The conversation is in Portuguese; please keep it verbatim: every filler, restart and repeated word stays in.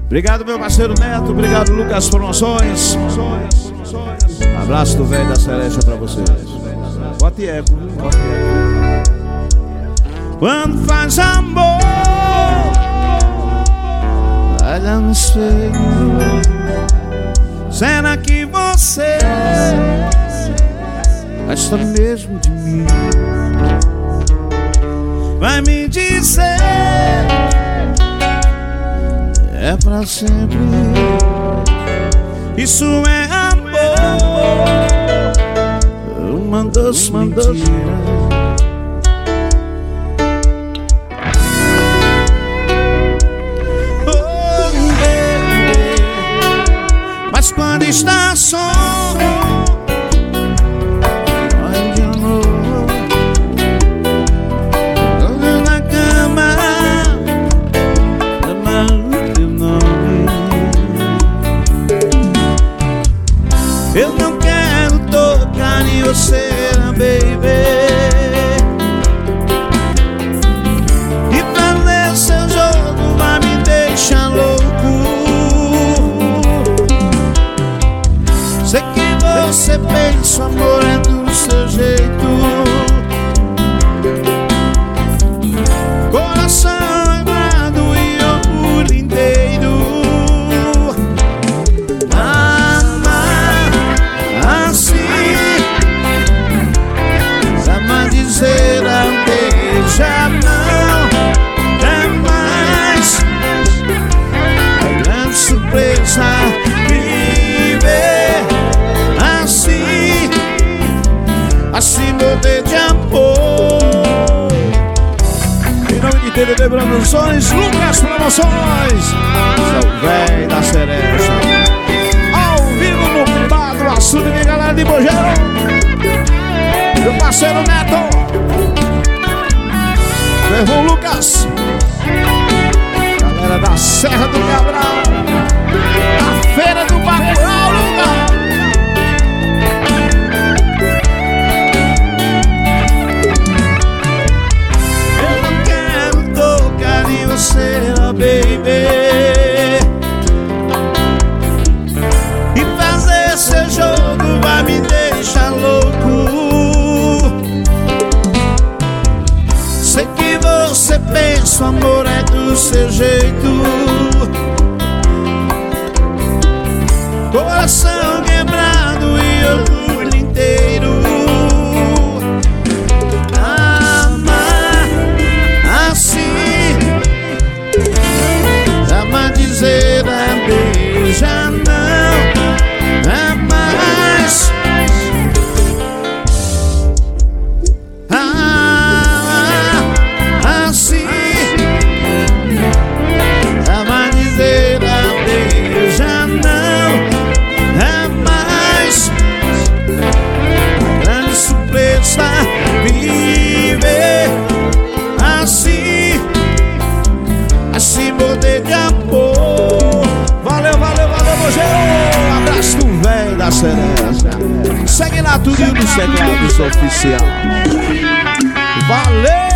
Obrigado, meu parceiro Neto. Obrigado, Lucas Promoções. Abraço do velho da Celeste pra vocês. Bote eco, bote eco. Quando faz amor, olha no espelho. Será que você gosta mesmo de mim? Vai me dizer, é pra sempre. Isso é amor, uma doce mentira. Oh, baby, mas quando está só, ai de amor, na cama, eu não quero tocar em você, baby, e fazer seu jogo vai me deixar louco. Sei que você pensa, amor é do seu jeito. Coração errado e orgulho inteiro. Já não é mais a grande surpresa viver assim, assim poder de amor. Em nome de T V B Produções, Lucas Promoções, sou velho da Cereja, ao vivo no Padro Açude, minha galera de Mogeiro, meu parceiro Neto, meu irmão Lucas, galera da Serra do Cabral, a Feira do Bacurau, Lucas. Eu não quero tocar em você, baby, e fazer seu jogo vai me deixar louco. Você pensa, o amor é do seu jeito. Coração quebrado e orgulho inteiro. Amar assim, ama dizer adeus, já não é mais. Viver assim, assim poder de amor. Valeu, valeu, valeu, Mogeiro. Abraço do velho da Cereja. Segue lá tudo dos teclados oficial. Valeu!